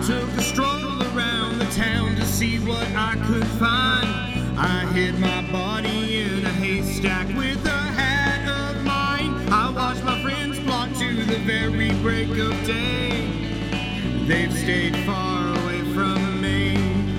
took a stroll around the town to see what I could find. I hid my body in a haystack with a hat of mine. I watched my friends plot to the very break of day. They've stayed far away from me.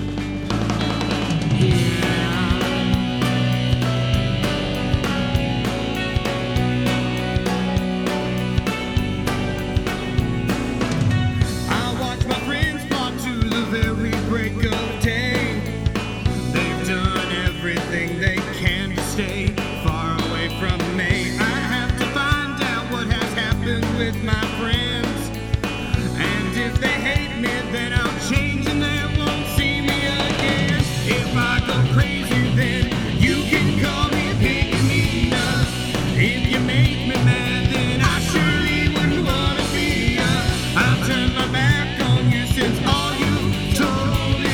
Break of day. They've done everything they can to stay far away from me. I have to find out what has happened with my friends, and if they hate me, then I'll change and they won't see me again. If I go crazy, then you can call me Pygmina. If you make me mad, then I surely wouldn't want to be ya. I'll turn my back on you since all you told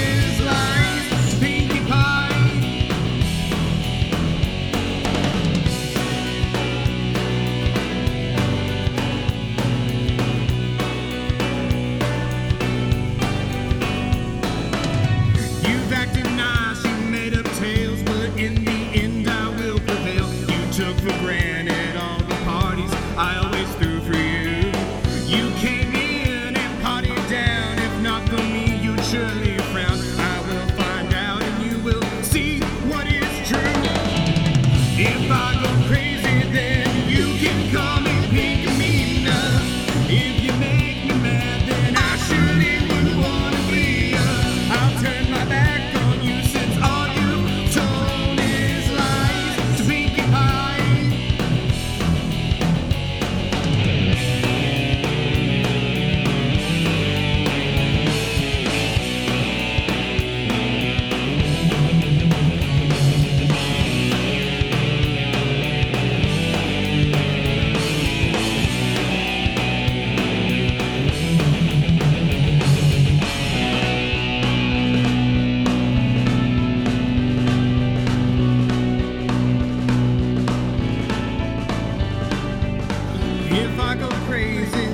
took for granted all the parties I always threw for you. You came in and partied down. If not for me, you'd surely frown. I will find out and you will see what is true. If I go crazy, then you can call me Pygmina. If you make me mad, then I surely wouldn't want to be ya. I'll turn my back on you since all you told is lies. To Pinkie Pie. If I go crazy,